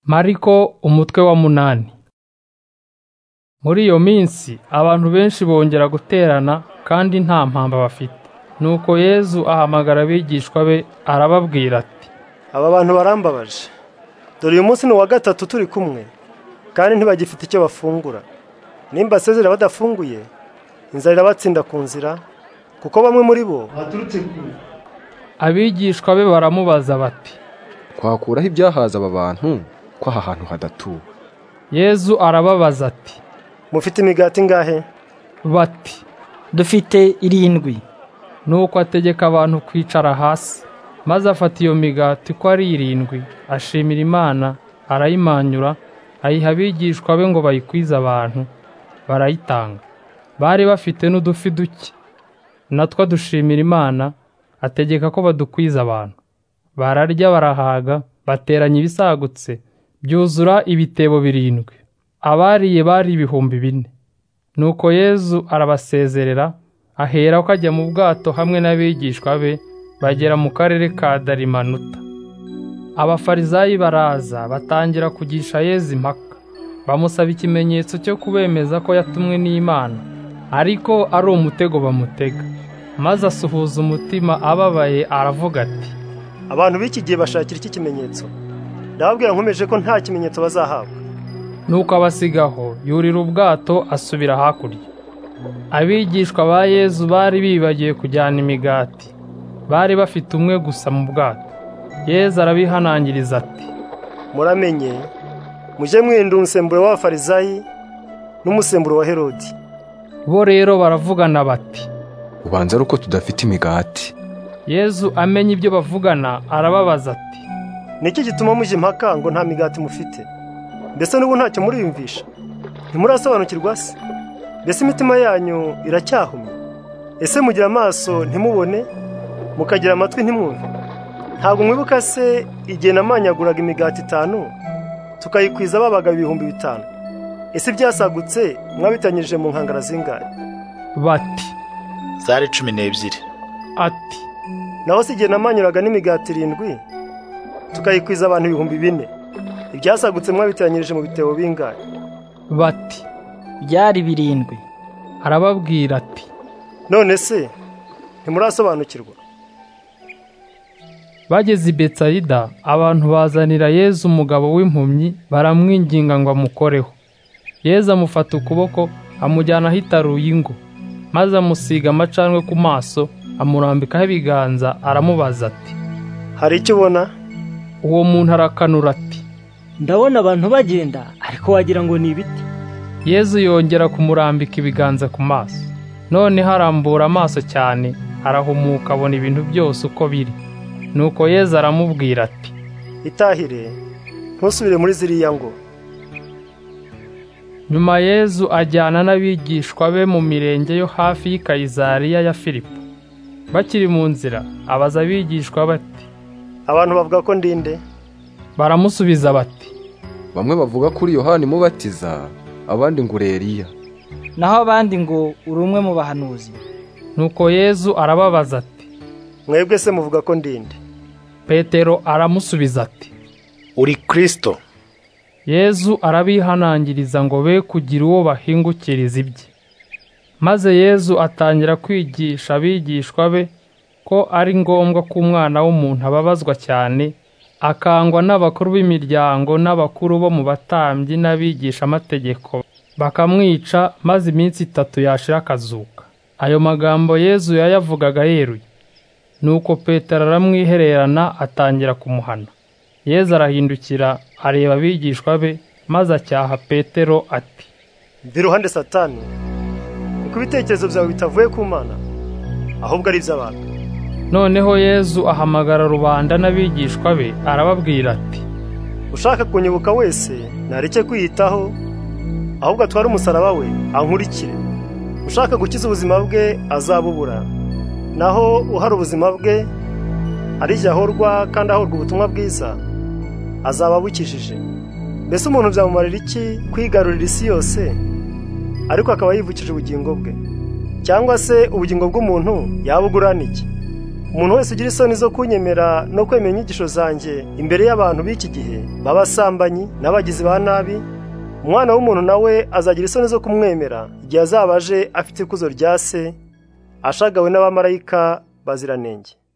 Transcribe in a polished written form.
Mariko umutwe wa 8. Muri iyo minsi abantu benshi bongera guterana kandi nta mpamba bafite. Nuko Yesu ahamagara abigishwa be arababwira ati: Aba bantu barambabaje. Dore uyu munsi ni wa gatatu turi kumwe kandi ntibagifite icyo bafungura. Nimba sezera badafunguye, inzara irabatsinda ku nzira, kuko bamwe muri bo baturutse kure. Abigishwa be baramubaza bati: Twakuraho ibyahaza aba bantu ko aha hantu hadatuwe? Yesu arababaza ati: Mufite imigati ingahe? Bati: Dufite 7. Nuko ategeka abantu kwicara hasi, maze afata iyo migati ko ari 7, ashimira Imana, arayimanyura, ayiha abigishwa be ngo bayikwize abantu, barayitanga. Bari bafite n'udufi duke, natwo dushimira Imana, ategeka ko badukwiza abantu. Bararya barahaga, bateranya ibisagutse, byuzura ibitebo 7. Abariye bari 4,000. Nuko Yesu arabasezerera, ahera ko ajya mu bwato hamwe n'abigishwa be, bagera mu karere ka Darimanuta. Abafarizayi baraza batangira kugisha Yesu impaka, bamusaba ikimenyetso cyo kubemeza ko yatumwe n'Imana, ariko ari umutego bamutega. Maze asuhuza umutima ababaye aravuga ati: Abantu b'iki gihe bashakira iki kimenyetso? Ndababwira nkomeje ko nta kimenyetso bazahabwa. Nuko abasigaho yurira ubwato asubira hakurya. Abigishwa ba Yesu bari bibagiye kujyana imigati, bari bafite umwe gusa mu bwato. Yesu arabihanangiriza ati: Muramenye, muje mwirinda umusemburo w'abafarizayi n'umusemburo wa Herodi. Bo rero baravugana bati: Ubanza ari uko tudafite imigati. Yesu amenye ibyo bavugana arababaza ati: Niki gituma muje impaka ngo nta migati mufite? Mbese n'ubu ntacyo muriyumvisha? Ntimurasobanukirwa se? Mbese imitima yanyu iracyahumye? Ese mugira amaso ntimubone, mukagira amatwi ntimwumve? Ntabwo mwibuka se igihe namanyaguraga imigati 5 tukayikwiza babaga 5,000? Ese byasagutse mwabitanyirije mu nkangara zingahe? Bati: Zari 12. Ati: Naho se igihe namanyuraga n'imigati 7 tukayikwiza abantu 4,000, ibyasagutse mwabitanyirije mu bitebo bingahe? Bati: Byari 7. Arababwira ati: None se ntimurasobanukirwa? Bageze i Betsaida, abantu bazanira Yesu umugabo w'impumyi, baramwinginga ngo amukoreho. Yesu amufata ukuboko, amujyana ahitaruye ingo, maze amusiga amacandwe ku maso, amurambikaho ibiganza, aramubaza ati: Hari icyo ubona? Uwo muntu arakanura ati: Ndabona abantu bagenda, ariko wagira ngo ni ibiti. Yesu yongera kumurambika ibiganza ku maso. None harambura amaso cyane, arahumuka abona ibintu byose uko biri. Nuko Yesu aramubwira ati: Itahire, ntusubire muri ziriya ngo. Nyuma Yesu ajyana n'abigishwa be mu mirenge yo hafi y'i Kayizariya ya Filipo. Bakiri mu nzira, abaza abigishwa bati: Abantu bavuga ko ndinde? Baramusubiza bati: Bamwe bavuga kuri Yohana Umubatiza, abandi ngo uri Eliya, naho abandi ngo uri umwe mu bahanuzi. Nuko Yesu arababaza ati: Mwebwe se muvuga ko ndinde? Petero aramusubiza ati: Uri Kristo. Yesu arabihanangiriza ngo be kugira uwo bahingukiriza ibye. Maze Yesu atangira kwigisha abigishwa be ko ari ngombwa ko umwana w'umuntu ababazwa cyane, akangwa n'abakuru b'imiryango n'abakuru bo mu batambyi n'abigisha amategeko, bakamwica, maze iminsi 3 yashira akazuka. Ayo magambo Yesu yayavugaga yeruye. Nuko Petero aramwihererana atangira kumuhana. Yesu arahindukira areba abigishwa be, maze acyaha Petero ati: Mva iruhande Satani, kuko ibitekerezo byawe bitavuye ku Mana, ahubwo ari iby'abantu. Noneho Yesu ahamagara rubanda n'abigishwa be, arababwira ati: Ushaka kunyibuka wese nareke kwiyitaho, ahubwo atware umusaraba we ankurikire. Ushaka gukiza ubuzima bwe azabubura, naho uhari ubuzima bwe arijya ahorwa kandi ahorwa ubutumwa bwiza azaba bukijije. Mbese umuntu byamumarira iki kwigarurira isi yose ariko akaba yivukije ubugingo bwe? Cyangwa se ubugingo bw'umuntu yabugurana iki? umuntu wese ugira isoni zo kunyemera no kwemera inyigisho zanjye imbere y'abantu b'iki gihe b'abasambanyi n'abagizi ba nabi, umwana w'umuntu nawe azagira isoni zo kumwemera igihe azaba aje afite ikuzo rya Se ashagawe n'abamarayika baziranenge.